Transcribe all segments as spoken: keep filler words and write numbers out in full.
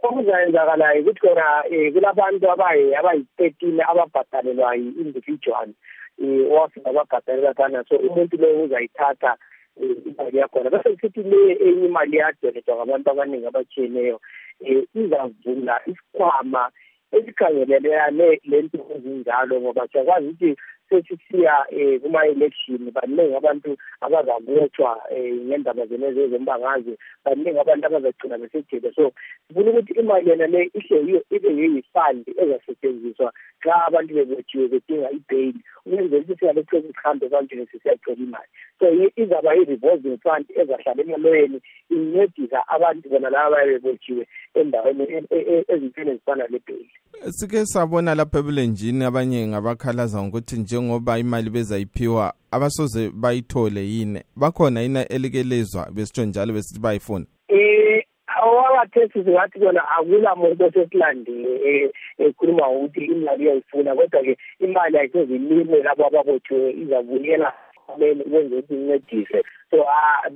okuzayenzakalayo ukuthi khona um kulabantu abayi-thirteen ababhadalelwa yi-individual um owafika ababhadalela phana, so umuntu loyo uzayithatha imali yakhona. Bese kusithi le enye imali yadonethwa ngabantu abaningi abatshiyeneyo um izavula isikhwama esikhangelelane le nto ezinjalo, ngoba siyakwazi ukuthi sesisiya um kuma-election baningi abantu abazabotshwa um ngendaba zenezo zombangazwe, baningi abantu abazagcina besejele. So sifuna ukuthi imali yena le ihle yiyo ibe yiyifandi ezasetshenziswa xa abantu bebotshiwe bedinga ibheyili, ukwenzela ukuthi singalokhu sihambe kanjena sisiyathola imali. So izaba yi-revolving fund ezahlala emalweni incedisa abantu bona laba bebotshiwe endaweni ezintweni ezifana lebheyili. Sike sabona lapha ebulenjini abanye ngabakhalaza ngokuthi njengoba imali bezayiphiwa abasoze bayithole yini, bakhona yina elikelezwa besitsho njalo besithi bayifuna? Eh awathesi singathi bona akula muntu osesilandile ekhuluma ukuthi imali iyayifuna, kodwa-ke imali ayisezilime labo ababotshiwe izabuyela ukwenza ukuthi incedise. So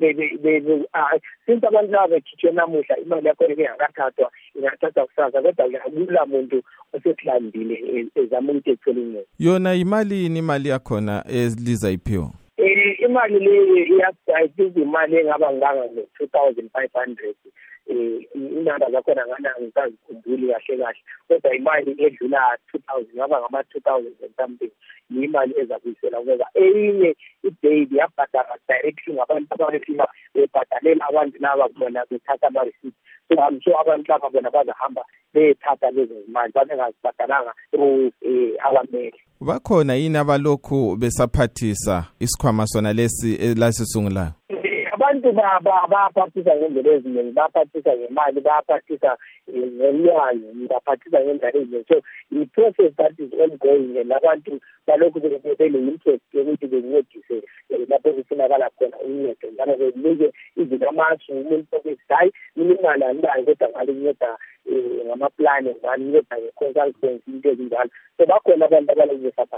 since abantu laba bekhitshwe namuhla imali yakhona ingakathathwa ingathathwa kusasa, kodwa-ke akula muntu osesilandile ezama ukuthi ethole incebo. Yona imali yini imali yakhona elizayiphiwa? Eh imali le I think imali engaba nganga ngo-two thousand five hundred. Eh inamba zakhona ngana ngizazikhumbuli kahle kahle, kodwa imali edlula two thousand ngaba ngama two thousand and something imali ezabuyisela, ngoba eyinye i-baby yabhadala directly ngabantu abafika bebhadalela abantu laba bona bethatha ama-receipt. So I'm sure abantu laba bona bazahamba bethatha lezo zimali babengazibhadalanga through abameli. Bakhona yini abalokhu besaphathisa isikhwama sona lesi elasisungulayo? Abantu baphathisa ngendlela eziningi, baphathisa ngemali, baphathisa ngemali, baphathisa ngendlela eziningi. So i-process that is ongoing, and abantu balokhu bele-interest yokuthi bencedise lapho kufunakala khona uncedo, njalo benike izinto amasu umuntu okuthi hayi mina imali anginayo kodwa ngalinceda ngamaplani, ngalinceda nge-consultancy, into ezinjalo. So bakhona abantu abalokhu